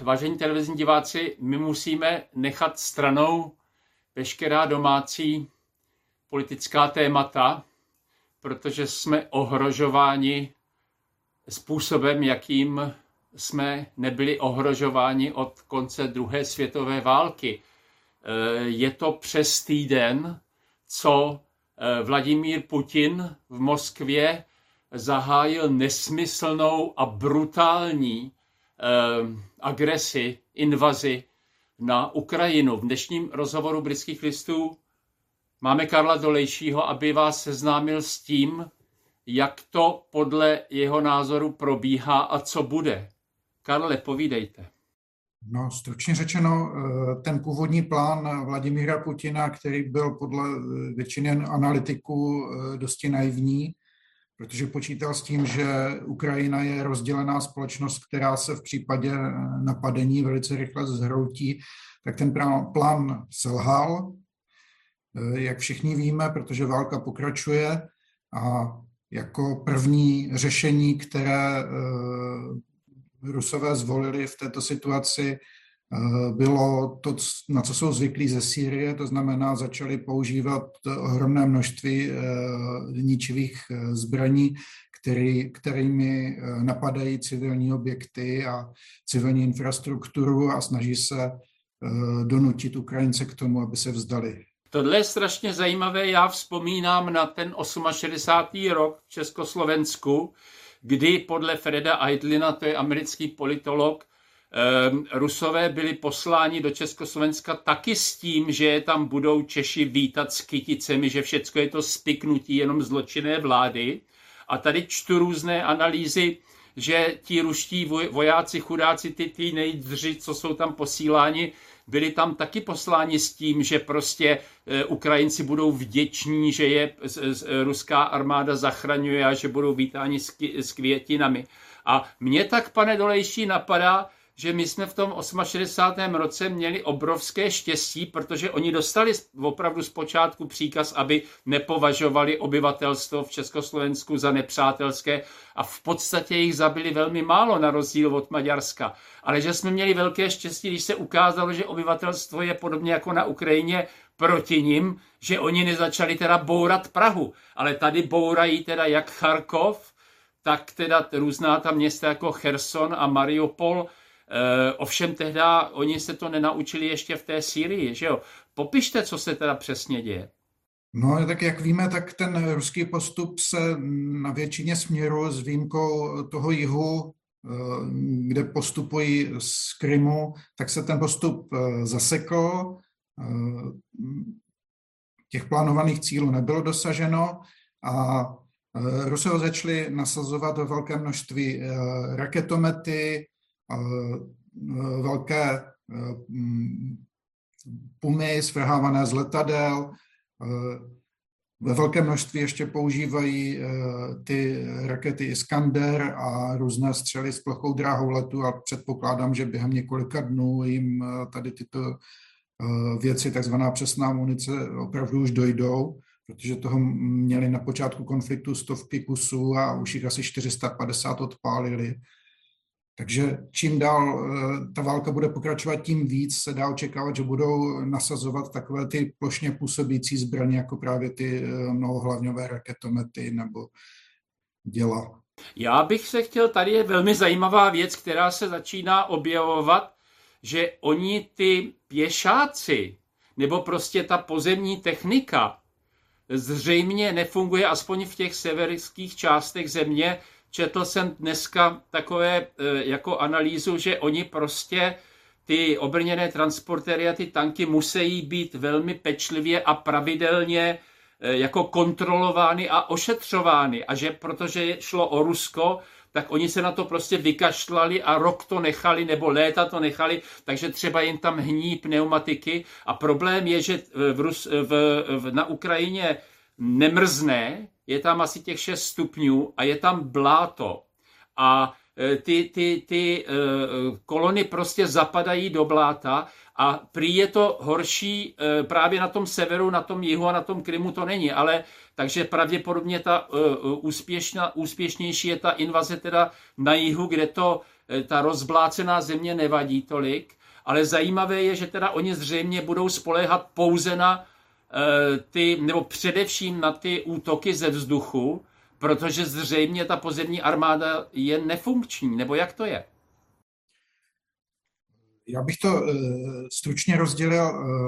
vážení televizní diváci, my musíme nechat stranou veškerá domácí politická témata, protože jsme ohrožováni způsobem, jakým jsme nebyli ohrožováni od konce druhé světové války. Je to přes týden, co Vladimír Putin v Moskvě zahájil nesmyslnou a brutální agresi, invazi na Ukrajinu. V dnešním rozhovoru Britských listů máme Karla Dolejšího, aby vás seznámil s tím, jak to podle jeho názoru probíhá a co bude. Karle, povídejte. No, stručně řečeno, ten původní plán Vladimíra Putina, který byl podle většiny analytiků dosti naivní, protože počítal s tím, že Ukrajina je rozdělená společnost, která se v případě napadení velice rychle zhroutí, tak ten plán selhal, jak všichni víme, protože válka pokračuje a jako první řešení, které Rusové zvolili v této situaci, bylo to, na co jsou zvyklí ze Sýrie, to znamená, začali používat ohromné množství ničivých zbraní, kterými napadají civilní objekty a civilní infrastrukturu a snaží se donutit Ukrajince k tomu, aby se vzdali. Tohle je strašně zajímavé. Já vzpomínám na ten 68. rok v Československu, kdy podle Freda Eidlina, to je americký politolog, Rusové byli posláni do Československa taky s tím, že tam budou Češi vítat s kyticemi, že všecko je to spiknutí jenom zločinné vlády. A tady čtu různé analýzy, že ti ruští vojáci, chudáci, ty nejdři, co jsou tam posíláni, byli tam taky posláni s tím, že prostě Ukrajinci budou vděční, že je ruská armáda zachraňuje a že budou vítáni s květinami. A mě tak, pane Dolejší, napadá, že my jsme v tom 68. roce měli obrovské štěstí, protože oni dostali opravdu zpočátku příkaz, aby nepovažovali obyvatelstvo v Československu za nepřátelské a v podstatě jich zabili velmi málo na rozdíl od Maďarska. Ale že jsme měli velké štěstí, když se ukázalo, že obyvatelstvo je podobně jako na Ukrajině proti nim, že oni nezačali teda bourat Prahu, ale tady bourají teda jak Charkov, tak teda různá ta města jako Cherson a Mariupol. Ovšem tehda oni se to nenaučili ještě v té Sýrii, že jo? Popište, co se teda přesně děje. No, tak jak víme, tak ten ruský postup se na většině směru s výjimkou toho jihu, kde postupují z Krymu, tak se ten postup zasekl. Těch plánovaných cílů nebylo dosaženo a Rusové začali nasazovat ve velké množství raketomety, velké pumy svrhávané z letadel. Ve velké množství ještě používají ty rakety Iskander a různé střely s plochou dráhou letu a předpokládám, že během několika dnů jim tady tyto věci, takzvaná přesná munice, opravdu už dojdou, protože toho měli na počátku konfliktu stovky kusů a už jich asi 450 odpálili. Takže čím dál ta válka bude pokračovat, tím víc se dá očekávat, že budou nasazovat takové ty plošně působící zbraně, jako právě ty mnohohlavňové raketomety nebo děla. Já bych se chtěl, tady je velmi zajímavá věc, která se začíná objevovat, že oni ty pěšáci, nebo prostě ta pozemní technika zřejmě nefunguje, aspoň v těch severských částech země. Četl jsem dneska takové jako analýzu, že oni prostě ty obrněné transportéry a ty tanky musí být velmi pečlivě a pravidelně jako kontrolovány a ošetřovány. A že protože šlo o Rusko, tak oni se na to prostě vykašlali a rok to nechali, nebo léta to nechali, takže třeba jim tam hní pneumatiky. A problém je, že na Ukrajině nemrzne, je tam asi těch 6 stupňů a je tam bláto. A ty kolony prostě zapadají do bláta a prý je to horší právě na tom severu, na tom jihu a na tom Krymu to není, ale takže pravděpodobně ta úspěšnější je ta invaze teda na jihu, kde ta rozblácená země nevadí tolik, ale zajímavé je, že teda oni zřejmě budou spoléhat pouze na nebo především na ty útoky ze vzduchu, protože zřejmě ta pozemní armáda je nefunkční, nebo jak to je? Já bych to stručně rozdělil.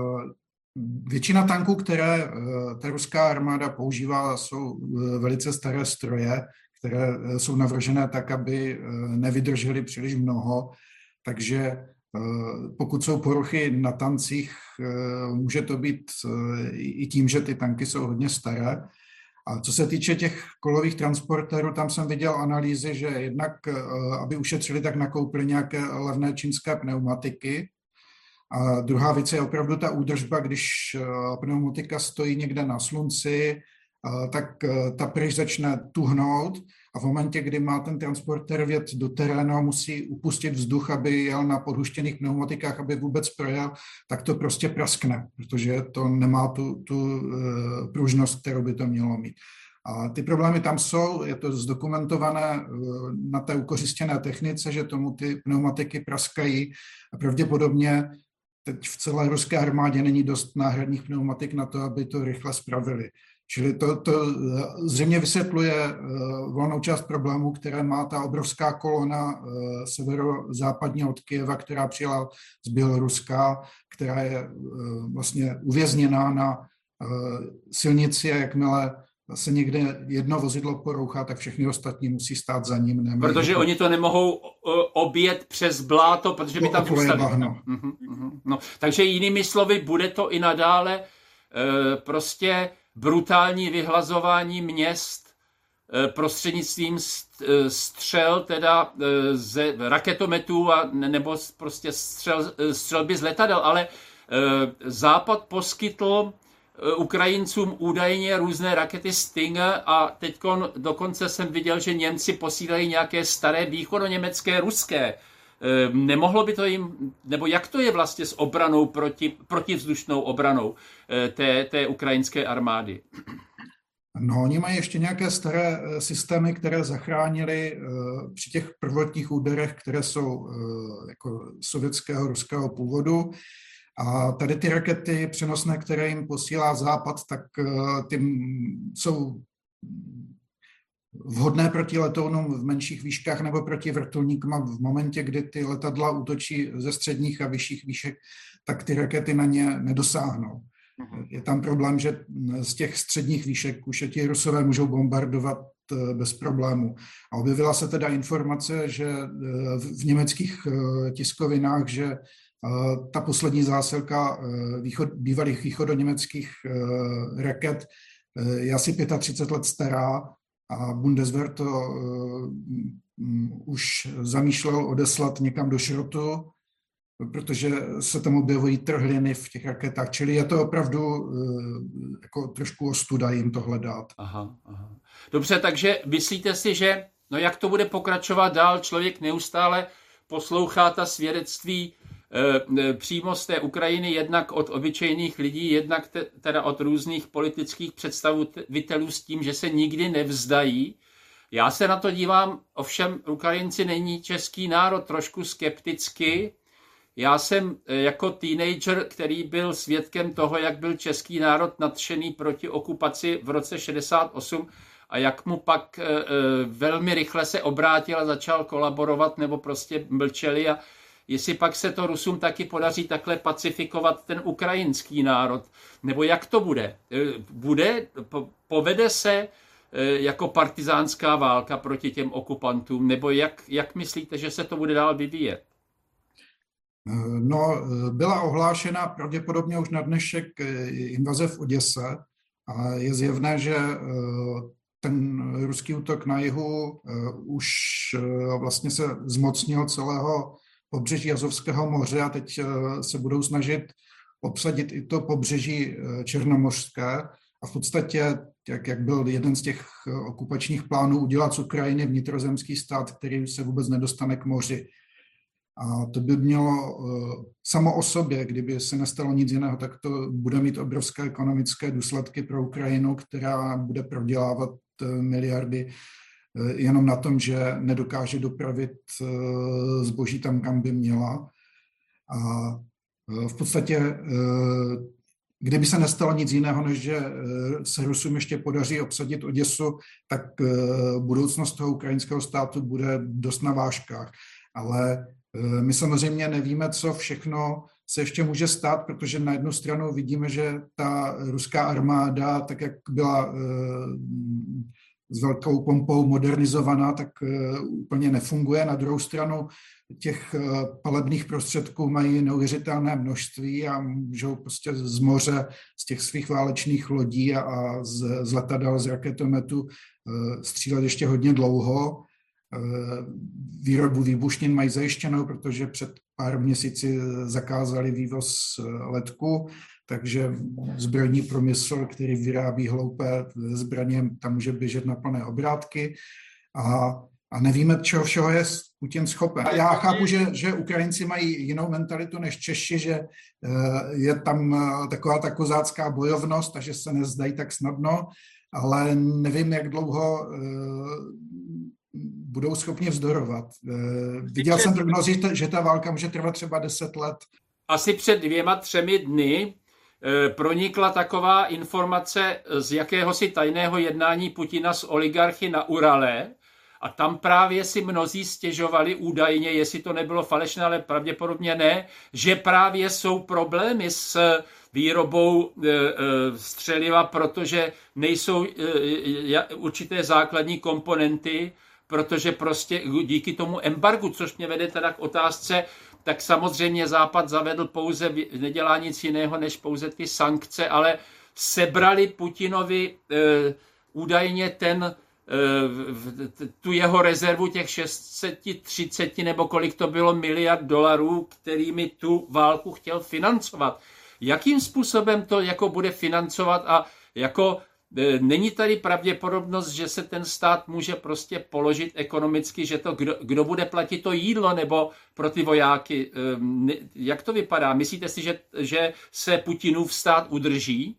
Většina tanků, které ta ruská armáda používá, jsou velice staré stroje, které jsou navržené tak, aby nevydržely příliš mnoho, takže pokud jsou poruchy na tancích, může to být i tím, že ty tanky jsou hodně staré. A co se týče těch kolových transportérů, tam jsem viděl analýzy, že jednak, aby ušetřili, tak nakoupili nějaké levné čínské pneumatiky. A druhá věc je opravdu ta údržba, když pneumatika stojí někde na slunci, tak ta pryč začne tuhnout a v momentě, kdy má ten transportér vjet do terénu, musí upustit vzduch, aby jel na podhuštěných pneumatikách, aby vůbec projel, tak to prostě praskne, protože to nemá tu pružnost, kterou by to mělo mít. A ty problémy tam jsou, je to zdokumentované na té ukořistěné technice, že tomu ty pneumatiky praskají a pravděpodobně teď v celé ruské armádě není dost náhradních pneumatik na to, aby to rychle spravili. Čili to zřejmě vysvětluje volnou část problémů, které má ta obrovská kolona severozápadně od Kyjeva, která přijela z Běloruska, která je vlastně uvězněná na silnici a jakmile se někde jedno vozidlo porouchá, tak všechny ostatní musí stát za ním. Protože oni to nemohou objet přes bláto, protože by tam zůstali. No, takže jinými slovy, bude to i nadále prostě brutální vyhlazování měst prostřednictvím střel, teda z raketometů nebo prostě střelby z letadel, ale Západ poskytl Ukrajincům údajně různé rakety Stinger a teď dokonce jsem viděl, že Němci posílají nějaké staré východoněmecké, ruské. Nemohlo by to jim, nebo jak to je vlastně s obranou, protivzdušnou obranou té ukrajinské armády? No, oni mají ještě nějaké staré systémy, které zachránili při těch prvotních úderech, které jsou jako sovětského, ruského původu. A tady ty rakety přenosné, které jim posílá Západ, tak ty jsou vhodné proti letounům v menších výškách nebo proti vrtulníkům. V momentě, kdy ty letadla útočí ze středních a vyšších výšek, tak ty rakety na ně nedosáhnou. Je tam problém, že z těch středních výšek už ti Rusové můžou bombardovat bez problému. A objevila se teda informace, že v německých tiskovinách, že ta poslední zásilka bývalých východoněmeckých raket je asi 35 let stará a Bundeswehr to už zamýšlel odeslat někam do šrotu, protože se tam objevují trhliny v těch raketách. Čili je to opravdu jako trošku ostuda jim tohle dát. Aha. Dobře, takže myslíte si, že jak to bude pokračovat dál? Člověk neustále poslouchá ta svědectví přímo z té Ukrajiny, jednak od obyčejných lidí, jednak teda od různých politických představitelů s tím, že se nikdy nevzdají. Já se na to dívám, ovšem Ukrajinci není český národ, trošku skepticky. Já jsem jako teenager, který byl svědkem toho, jak byl český národ nadšený proti okupaci v roce 68 a jak mu pak velmi rychle se obrátil a začal kolaborovat nebo prostě mlčeli a jestli pak se to Rusům taky podaří takhle pacifikovat ten ukrajinský národ, nebo jak to bude? Povede se jako partizánská válka proti těm okupantům, nebo jak myslíte, že se to bude dál vyvíjet? No, byla ohlášena pravděpodobně už na dnešek invaze v Oděse a je zjevné, že ten ruský útok na jihu už vlastně se zmocnil celého pobřeží Azovského moře a teď se budou snažit obsadit i to pobřeží Černomořské a v podstatě, jak byl jeden z těch okupačních plánů udělat z Ukrajiny vnitrozemský stát, který se vůbec nedostane k moři. A to by mělo samo o sobě, kdyby se nestalo nic jiného, tak to bude mít obrovské ekonomické důsledky pro Ukrajinu, která bude prodělávat miliardy jenom na tom, že nedokáže dopravit zboží tam, kam by měla. A v podstatě, kdyby se nestalo nic jiného, než že se Rusům ještě podaří obsadit Oděsu, tak budoucnost toho ukrajinského státu bude dost na vážkách. Ale my samozřejmě nevíme, co všechno se ještě může stát, protože na jednu stranu vidíme, že ta ruská armáda, tak jak byla s velkou pompou modernizovaná, tak úplně nefunguje. Na druhou stranu těch palebných prostředků mají neuvěřitelné množství a můžou prostě z moře, z těch svých válečných lodí a z letadel, z raketometu střílet ještě hodně dlouho. Výrobu výbušnin mají zajištěnou, protože před pár měsíci zakázali vývoz letku, takže zbrojní průmysl, který vyrábí hloupé zbraně, tam může běžet na plné obrátky a nevíme, čeho všeho je Putin schopen. Já chápu, že Ukrajinci mají jinou mentalitu než Češi, že je tam taková ta kozácká bojovnost a že se nezdají tak snadno, ale nevím, jak dlouho budou schopni vzdorovat. Viděl jsem prognozy, že ta válka může trvat třeba 10 let. Asi před 2-3 dny pronikla taková informace z jakéhosi tajného jednání Putina s oligarchy na Urale a tam právě si mnozí stěžovali údajně, jestli to nebylo falešné, ale pravděpodobně ne, že právě jsou problémy s výrobou střeliva, protože nejsou určité základní komponenty, protože prostě díky tomu embargu, což mě vede teda k otázce, tak samozřejmě Západ zavedl pouze, nedělá nic jiného, než pouze ty sankce, ale sebrali Putinovi údajně tu jeho rezervu těch 630 nebo kolik to bylo miliard dolarů, kterými tu válku chtěl financovat. Jakým způsobem to jako bude financovat a jako není tady pravděpodobnost, že se ten stát může prostě položit ekonomicky, že to kdo bude platit to jídlo nebo pro ty vojáky. Jak to vypadá? Myslíte si, že se Putinův stát udrží?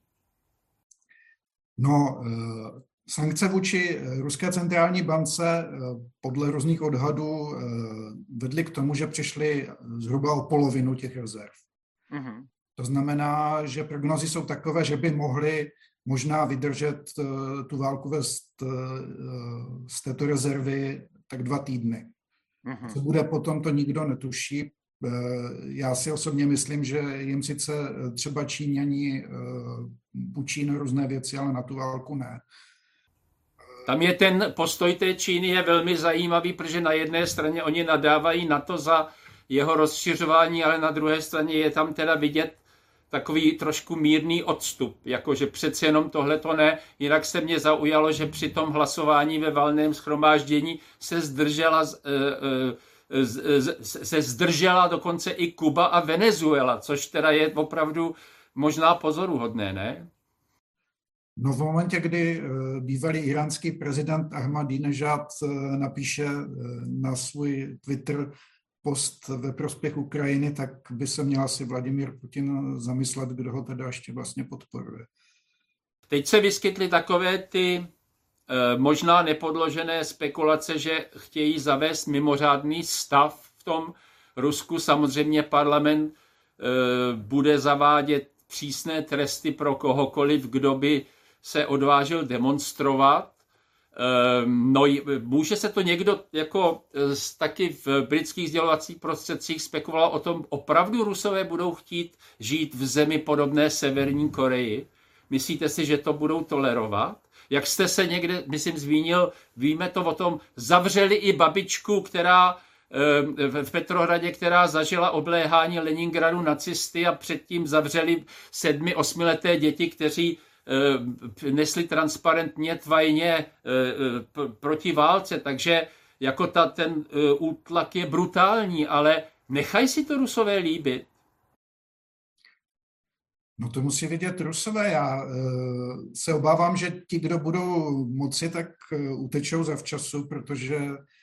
No, sankce vůči Ruské centrální bance podle různých odhadů vedly k tomu, že přišli zhruba o polovinu těch rezerv. Mm-hmm. To znamená, že prognozy jsou takové, že by mohli možná vydržet tu válku vést z této rezervy tak 2 týdny. Mm-hmm. Co bude potom, to nikdo netuší. Já si osobně myslím, že jim sice třeba Číňani půjčí na různé věci, ale na tu válku ne. Tam je ten postoj té Číny je velmi zajímavý, protože na jedné straně oni nadávají na to za jeho rozšiřování, ale na druhé straně je tam teda vidět takový trošku mírný odstup, jakože přece jenom tohle to ne. Jinak se mě zaujalo, že při tom hlasování ve valném shromáždění se zdržela dokonce i Kuba a Venezuela, což teda je opravdu možná pozoruhodné, ne? No v momentě, kdy bývalý iránský prezident Ahmadinejad napíše na svůj Twitter post ve prospěch Ukrajiny, tak by se měl asi Vladimír Putin zamyslet, kdo ho teda ještě vlastně podporuje. Teď se vyskytly takové ty možná nepodložené spekulace, že chtějí zavést mimořádný stav v tom Rusku. Samozřejmě parlament bude zavádět přísné tresty pro kohokoliv, kdo by se odvážil demonstrovat. No, může se to někdo jako taky v britských sdělovacích prostředcích spekuloval o tom, opravdu Rusové budou chtít žít v zemi podobné Severní Koreji? Myslíte si, že to budou tolerovat? Jak jste se někde, myslím, zmínil, víme to o tom, zavřeli i babičku, která v Petrohradě, která zažila obléhání Leningradu nacisty a předtím zavřeli 7-8leté děti, kteří nesli transparentně tvajně proti válce, takže jako ten útlak je brutální, ale nechají si to Rusové líbit? No to musí vidět Rusové. Já se obávám, že ti, kdo budou moci, tak utečou zavčasu, protože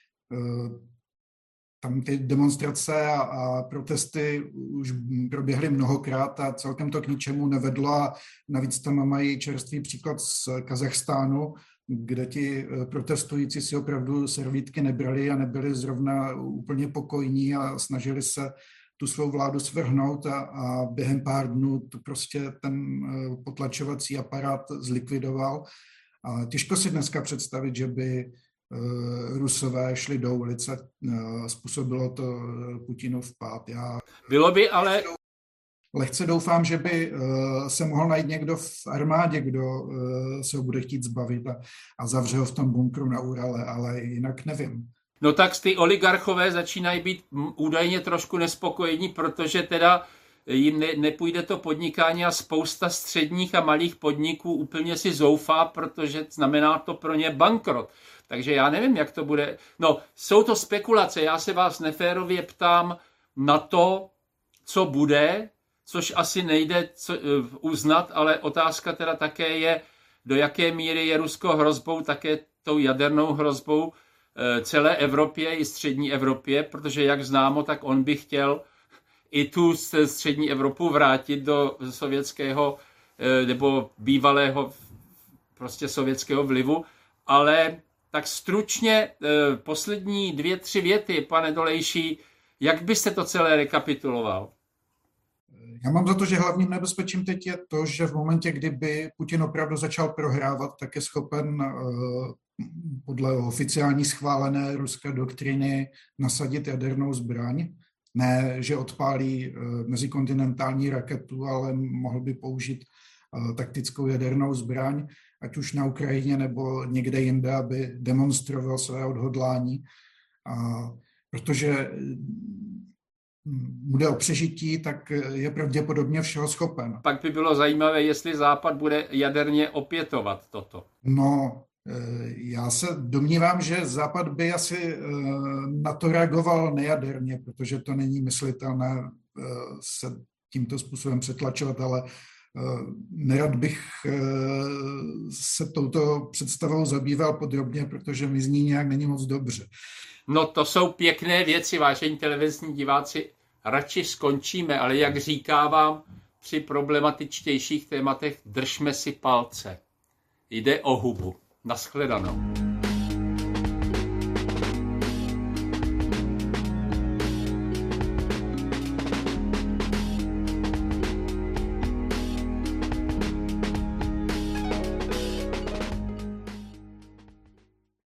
tam ty demonstrace a protesty už proběhly mnohokrát a celkem to k ničemu nevedlo a navíc tam mají čerstvý příklad z Kazachstánu, kde ti protestující si opravdu servítky nebrali a nebyli zrovna úplně pokojní a snažili se tu svou vládu svrhnout a během pár dnů to prostě ten potlačovací aparát zlikvidoval. A těžko si dneska představit, že by Rusové šli do ulice, způsobilo to Putinův pád. Bylo by ale... Lehce doufám, že by se mohl najít někdo v armádě, kdo se ho bude chtít zbavit a zavře ho v tom bunkru na Urale, ale jinak nevím. No tak ty oligarchové začínají být údajně trošku nespokojení, protože teda jim nepůjde to podnikání a spousta středních a malých podniků úplně si zoufá, protože znamená to pro ně bankrot. Takže já nevím, jak to bude. No, jsou to spekulace. Já se vás neférově ptám na to, co bude, což asi nejde uznat, ale otázka teda také je, do jaké míry je Rusko hrozbou, také tou jadernou hrozbou celé Evropě i střední Evropě, protože jak známo, tak on by chtěl i tu střední Evropu vrátit do sovětského nebo bývalého prostě sovětského vlivu, ale tak stručně poslední 2-3 věty, pane Dolejší, jak byste to celé rekapituloval? Já mám za to, že hlavním nebezpečím teď je to, že v momentě, kdyby Putin opravdu začal prohrávat, tak je schopen podle oficiální schválené ruské doktriny nasadit jadernou zbraň. Ne, že odpálí mezikontinentální raketu, ale mohl by použít taktickou jadernou zbraň, ať už na Ukrajině nebo někde jinde, aby demonstroval své odhodlání. Protože bude o přežití, tak je pravděpodobně všeho schopen. Pak by bylo zajímavé, jestli Západ bude jaderně opětovat toto. No, já se domnívám, že Západ by asi na to reagoval nejaderně, protože to není myslitelné se tímto způsobem přetlačovat, ale nerad bych se touto představou zabýval podrobně, protože mi z ní nějak není moc dobře. No to jsou pěkné věci, vážení televizní diváci. Radši skončíme, ale jak říkávám, při problematičtějších tématech držme si palce. Jde o hubu. Naschledanou.